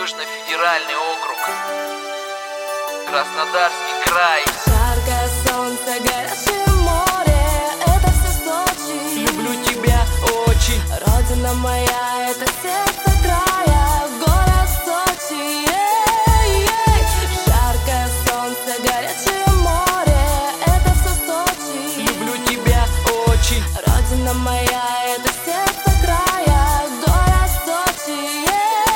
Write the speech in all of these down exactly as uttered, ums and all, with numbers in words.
Южный федеральный округ, Краснодарский край. Жаркое солнце, горячее море, это все Сочи. Люблю тебя очень. Родина моя, это сердце края, город Сочи. Эй-ей. Жаркое солнце, горячее море, это все Сочи. Люблю тебя очень. Родина моя, это сердце края, город Сочи.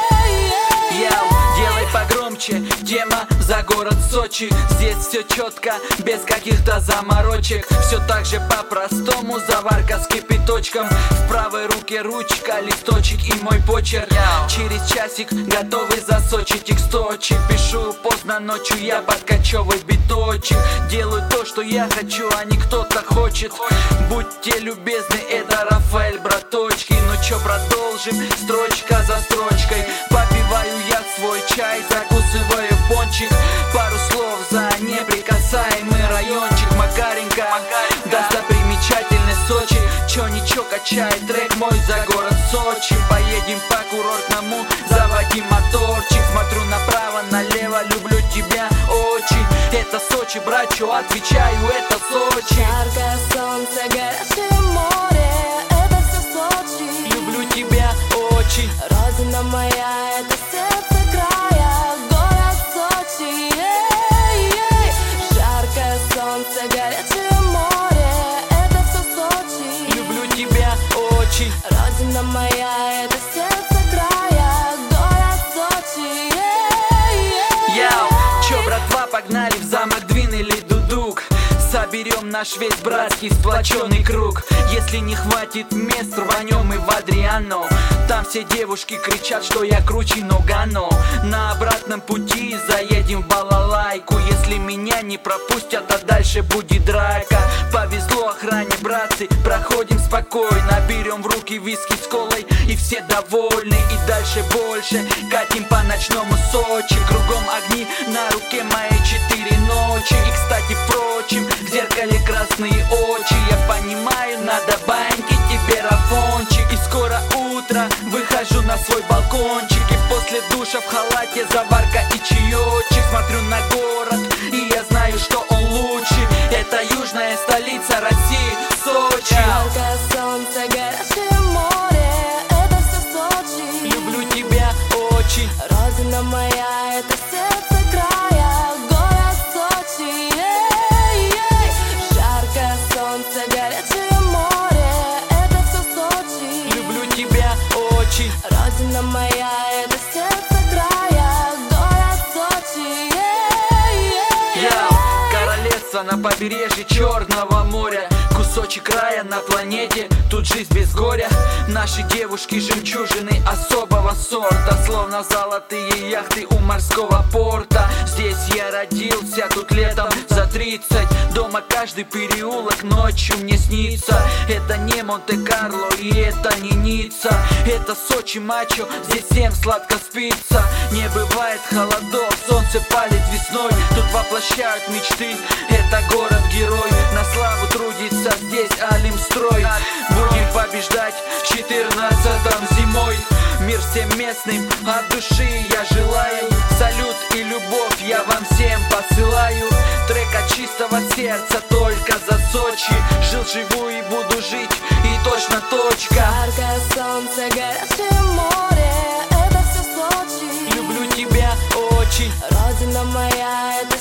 Эй-ей. Яу, делай погромче, тема за город Сочи. Здесь все четко, без каких-то заморочек. Все так же по-простому, заварка с кипяточком. В правой руке ручка, листочек и мой почерк. Через часик готовый засочить тексточек. Пишу поздно ночью, я подкачевый биточек. Делаю то, что я хочу, а не кто-то хочет. Будьте любезны, это Рафаэль, браточки. Ну чё, продолжим, строчка за строчкой. Попиваю я свой чай, закусываю пончик. Пару слов за неприкасаемый райончик. Макаренко, достопримечательный Сочи. Чё ничего, качает трек мой за город Сочи. Поедем по курортному, заводи моторчик. Смотрю направо, налево, люблю тебя очень. Это Сочи, братчу, отвечаю, это Сочи. Жаркое солнце, горячее море, это все Сочи. Люблю тебя очень. Родина моя, это сердце края, город Сочи. Эй-ей. Жаркое солнце, горячее море, это все Сочи. Люблю тебя очень. Родина моя, это сердце края, город Сочи. Эй-ей. Яу, чё, братва, погнали в замок, двинули дудук. Соберем наш весь братский сплоченный круг. Если не хватит мест, рванем и в Адриано. Там все девушки кричат, что я круче Ногано. На обратном пути заедем в балалайку. Если меня не пропустят, а дальше будет драка. Повезло охране, братцы, проходим спокойно. Берем в руки виски с колой, и все довольны. И дальше больше, катим по ночному Сочи. Кругом огни, на руке мои четыре ночи. И, кстати, впрочем, в зеркале красные очи. Я понимаю, надо баньки, тебе рафончик. И скоро утро, выхожу на свой балкончик. И после душа в халате заварка и чаечек. Смотрю на город, и я знаю, что он лучший. Это южная столица России, Сочи. Жаркое солнце, горячее море, это все Сочи. Люблю тебя очень. Родина моя, это сердце края, город Сочи. Эй-ей. Жаркое солнце, горячее море, это все Сочи. Люблю тебя очень. Родина моя, это сердце края, город Сочи. Эй-ей. Яу, королевство на побережье Черного моря. Кусочек края на планете, тут жизнь без горя. Наши девушки жемчужины особого сорта, словно золотые яхты у морского порта. Здесь я родился, тут летом за тридцать. Дома каждый переулок ночью мне снится. Это не Монте-Карло и это не Ницца. Это Сочи, мачо, здесь всем сладко спится. Не бывает холодов, солнце палит весной. Тут воплощают мечты, это город-герой. На славу трудится здесь Алимстрой. Будем побеждать в четырнадцатом зимой. Мир всем местным, от души я желаю. Салют и любовь я вам всем посылаю. Трек от чистого сердца только за Сочи. Жил, живу и буду жить, и точно точка. Жаркое солнце, горячее море, это все Сочи. Люблю тебя очень. Родина моя, это